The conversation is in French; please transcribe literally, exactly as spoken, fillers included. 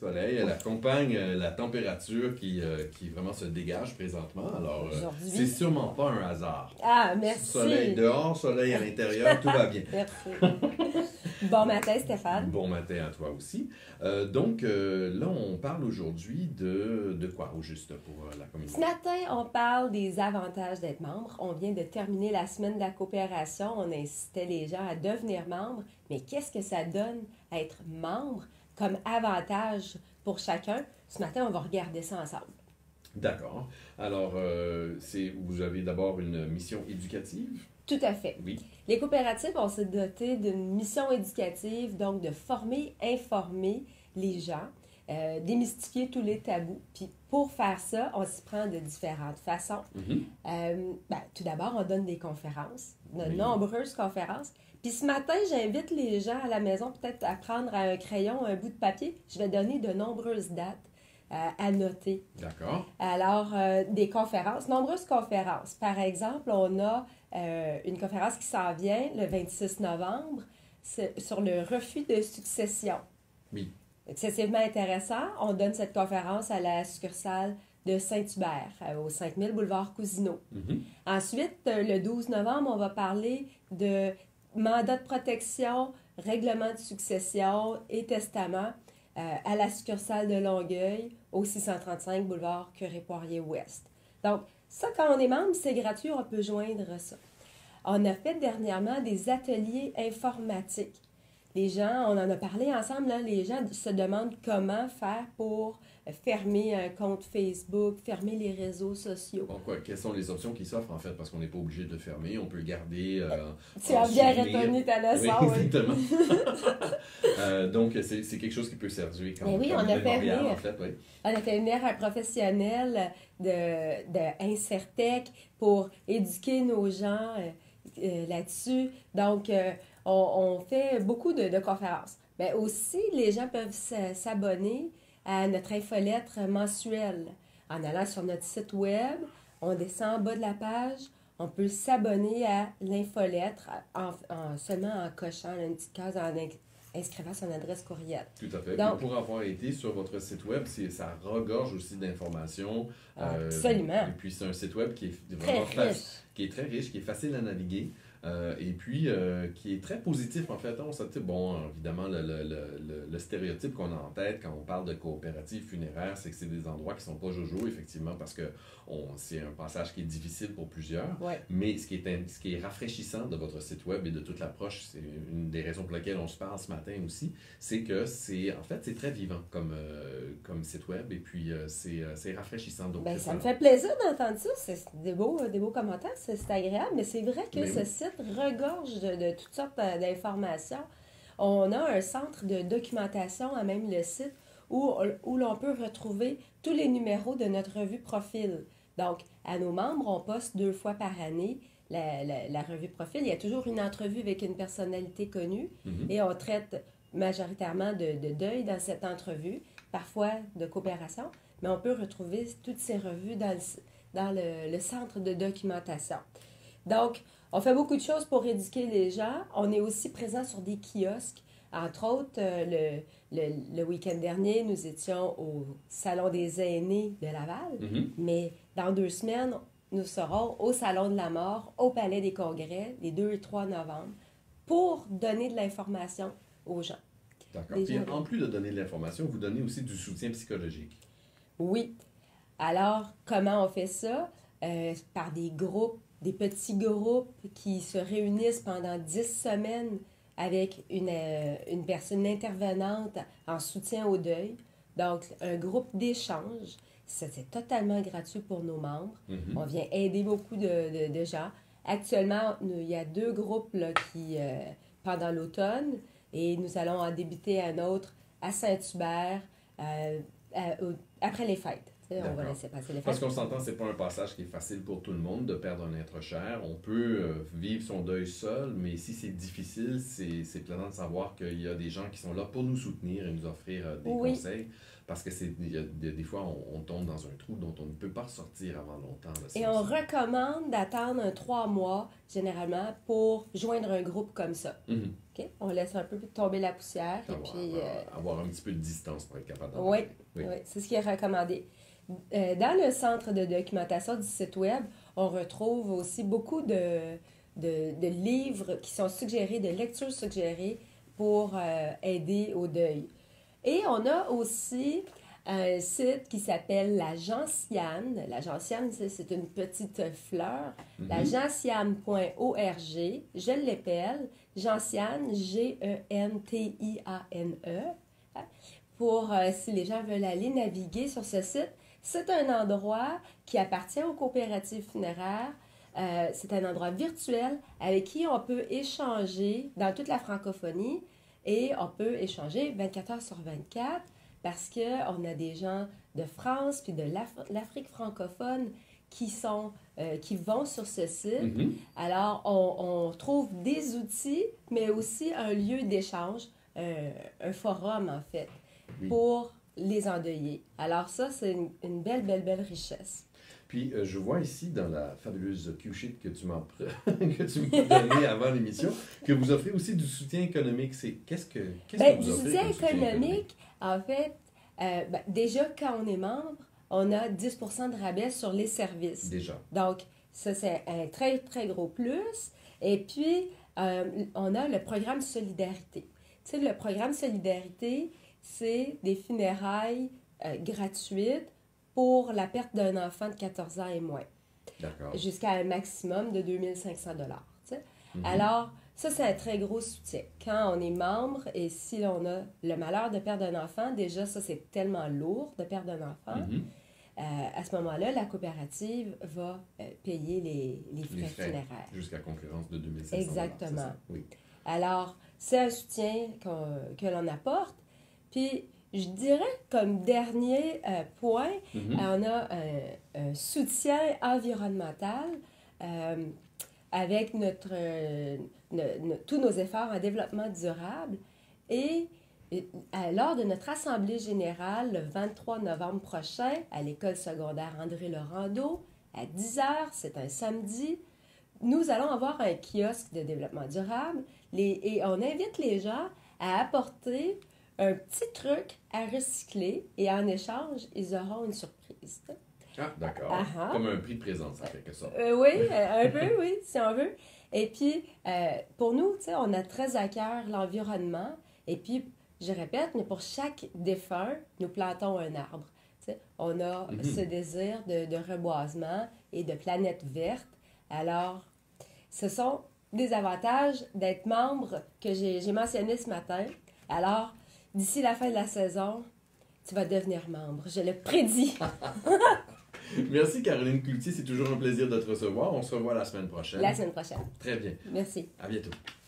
soleil, elle accompagne euh, la température qui, euh, qui vraiment se dégage présentement. Alors, euh, c'est sûrement pas un hasard. Ah, merci. Soleil dehors, soleil à l'intérieur, tout va bien. Merci. Bon matin, Stéphane. Bon matin à toi aussi. Euh, donc, euh, là, on parle aujourd'hui de, de quoi, au juste, pour euh, la communauté? Ce matin, on parle des avantages d'être membre. On vient de terminer la semaine de la coopération. On incitait les gens à devenir membres. Mais qu'est-ce que ça donne à être membre comme avantage pour chacun? Ce matin, on va regarder ça ensemble. D'accord. Alors, euh, c'est, vous avez d'abord une mission éducative? Tout à fait. Oui. Les coopératives, on s'est doté d'une mission éducative, donc de former, informer les gens, euh, démystifier tous les tabous. Puis pour faire ça, on s'y prend de différentes façons. Mm-hmm. Euh, ben, tout d'abord, on donne des conférences, de Oui. nombreuses conférences. Puis ce matin, j'invite les gens à la maison peut-être à prendre un crayon, un bout de papier. Je vais donner de nombreuses dates euh, à noter. D'accord. Alors, euh, des conférences, nombreuses conférences. Par exemple, on a euh, une conférence qui s'en vient le vingt-six novembre c'est sur le refus de succession. Oui. Excessivement intéressant. On donne cette conférence à la succursale de Saint-Hubert, euh, au cinq mille boulevard Cousineau. Mm-hmm. Ensuite, euh, le douze novembre, on va parler de mandat de protection, règlement de succession et testament euh, à la succursale de Longueuil, au six cent trente-cinq boulevard Curé-Poirier-Ouest. Donc, ça, quand on est membre, c'est gratuit, on peut joindre ça. On a fait dernièrement des ateliers informatiques. Les gens, on en a parlé ensemble, là, les gens se demandent comment faire pour fermer un compte Facebook, fermer les réseaux sociaux. Bon, quoi, quelles sont les options qui s'offrent en fait, parce qu'on n'est pas obligé de le fermer, on peut le garder. Euh, tu as bien souvenir. retenu ta leçon, oui. oui. Exactement. euh, donc, c'est, c'est quelque chose qui peut servir comme, Mais oui, comme on a fait mémorial, venir. en fait. Oui. On a fait venir un professionnel de, de Insertec pour éduquer nos gens euh, euh, là-dessus. Donc, euh, on, on fait beaucoup de, de conférences. Mais aussi, les gens peuvent s'abonner à notre infolettre mensuelle. En allant sur notre site web, on descend en bas de la page, on peut s'abonner à l'infolettre en, en, seulement en cochant une petite case, en inscrivant son adresse courriel. Tout à fait. Donc, pour avoir été sur votre site web, c'est, ça regorge aussi d'informations. Absolument. Euh, et puis, c'est un site web qui est vraiment très riche. Fa- qui est très riche, qui est facile à naviguer. Euh, et puis, euh, qui est très positif, en fait. On s'attend, bon, évidemment, le, le, le, le stéréotype qu'on a en tête quand on parle de coopératives funéraires, c'est que c'est des endroits qui sont pas jojo, effectivement, parce que on, c'est un passage qui est difficile pour plusieurs. Ouais. Mais ce qui, est, ce qui est rafraîchissant de votre site web et de toute l'approche, c'est une des raisons pour lesquelles on se parle ce matin aussi, c'est que c'est, en fait, c'est très vivant comme, euh, comme site web, et puis euh, c'est, c'est rafraîchissant. Donc, ben, ça ça me fait plaisir d'entendre ça. C'est des beaux, des beaux commentaires, c'est, c'est agréable, mais c'est vrai que mais ce oui. site regorge de, de toutes sortes d'informations. On a un centre de documentation à même le site où, où l'on peut retrouver tous les numéros de notre revue Profil. Donc, à nos membres, on poste deux fois par année la, la, la revue Profil. Il y a toujours une entrevue avec une personnalité connue Mm-hmm. et on traite majoritairement de, de deuil dans cette entrevue, parfois de coopération, mais on peut retrouver toutes ces revues dans le, dans le, le centre de documentation. Donc, on fait beaucoup de choses pour éduquer les gens. On est aussi présent sur des kiosques. Entre autres, euh, le, le, le week-end dernier, nous étions au Salon des aînés de Laval. Mm-hmm. Mais dans deux semaines, nous serons au Salon de la mort, au Palais des Congrès, les deux et trois novembre, pour donner de l'information aux gens. D'accord. Les Puis, gens- en plus de donner de l'information, vous donnez aussi du soutien psychologique. Oui. Alors, comment on fait ça? Euh, par des groupes, des petits groupes qui se réunissent pendant dix semaines avec une, euh, une personne intervenante en soutien au deuil. Donc, un groupe d'échange. Ça, c'est totalement gratuit pour nos membres. Mm-hmm. On vient aider beaucoup de, de, de gens. Actuellement, nous, il y a deux groupes là, qui, euh, pendant l'automne, et nous allons en débuter un autre à Saint-Hubert euh, à- au- après les fêtes. Tu sais, on va D'accord. laisser passer les Parce fêtes. qu'on s'entend, c'est pas un passage qui est facile pour tout le monde de perdre un être cher. On peut euh, vivre son deuil seul, mais si c'est difficile, c'est, c'est plaisant de savoir qu'il y a des gens qui sont là pour nous soutenir et nous offrir euh, des Oui. conseils. parce que c'est il y a des, des fois, on, on tombe dans un trou dont on ne peut pas sortir avant longtemps. Là, Et on recommande d'attendre un trois mois, généralement, pour joindre un groupe comme ça. Mm-hmm. Okay? On laisse un peu tomber la poussière. Avoir, et puis, avoir, euh... avoir un petit peu de distance pour être capable d'en Oui, parler. Oui, oui, c'est ce qui est recommandé. Euh, dans le centre de documentation du site Web, on retrouve aussi beaucoup de, de, de livres qui sont suggérés, de lectures suggérées pour euh, aider au deuil. Et on a aussi un site qui s'appelle la Gentiane. La Gentiane, c'est une petite fleur. Mm-hmm. La gentiane point org. Je l'appelle Gentiane, G E N T I A N E. Pour, euh, si les gens veulent aller naviguer sur ce site, c'est un endroit qui appartient aux coopératives funéraires. Euh, c'est un endroit virtuel avec qui on peut échanger dans toute la francophonie et on peut échanger vingt-quatre heures sur vingt-quatre parce qu'on a des gens de France puis de l'Af- l'Afrique francophone qui, sont, euh, qui vont sur ce site. Mm-hmm. Alors, on, on trouve des outils, mais aussi un lieu d'échange, euh, un forum en fait, oui. pour les endeuillés. Alors ça, c'est une, une belle, belle, belle richesse. Puis, euh, je vois ici, dans la fabuleuse Q-sheet que tu m'as que tu m'as donnée avant l'émission, que vous offrez aussi du soutien économique. C'est, qu'est-ce que, qu'est-ce ben, que vous du offrez soutien comme soutien économique, économique? En fait, euh, ben, déjà, quand on est membre, on a dix pour cent de rabais sur les services. Déjà. Donc, ça, c'est un très, très gros plus. Et puis, euh, on a le programme Solidarité. Tu sais, le programme Solidarité, c'est des funérailles euh, gratuites pour la perte d'un enfant de quatorze ans et moins. D'accord. Jusqu'à un maximum de deux mille cinq cents dollars. Tu sais. Mm-hmm. Alors, ça, c'est un très gros soutien. Quand on est membre et si on a le malheur de perdre un enfant, déjà, ça, c'est tellement lourd de perdre un enfant. Mm-hmm. Euh, à ce moment-là, la coopérative va euh, payer les, les, frais les frais funéraires. Jusqu'à concurrence de deux mille cinq cents dollars. Exactement. Oui. Alors, c'est un soutien qu'on, que l'on apporte. Puis, je dirais, comme dernier euh, point, mm-hmm. on a un, un soutien environnemental euh, avec notre, euh, no, no, tous nos efforts en développement durable. Et, et à, lors de notre assemblée générale, le vingt-trois novembre prochain, à l'école secondaire André-Laurando, à dix heures, c'est un samedi, nous allons avoir un kiosque de développement durable les, et on invite les gens à apporter un petit truc à recycler et en échange, ils auront une surprise. Ah, d'accord. Uh-huh. Comme un prix de présence, en quelque sorte. Euh, oui, un peu, oui, si on veut. Et puis, euh, pour nous, tu sais, on a très à cœur l'environnement. Et puis, je répète, mais pour chaque défunt, nous plantons un arbre. Tu sais, on a mm-hmm. ce désir de, de reboisement et de planète verte. Alors, ce sont des avantages d'être membre que j'ai, j'ai mentionné ce matin. Alors, d'ici la fin de la saison, tu vas devenir membre. Je le prédis. Merci Caroline Cloutier. C'est toujours un plaisir de te recevoir. On se revoit la semaine prochaine. La semaine prochaine. Très bien. Merci. À bientôt.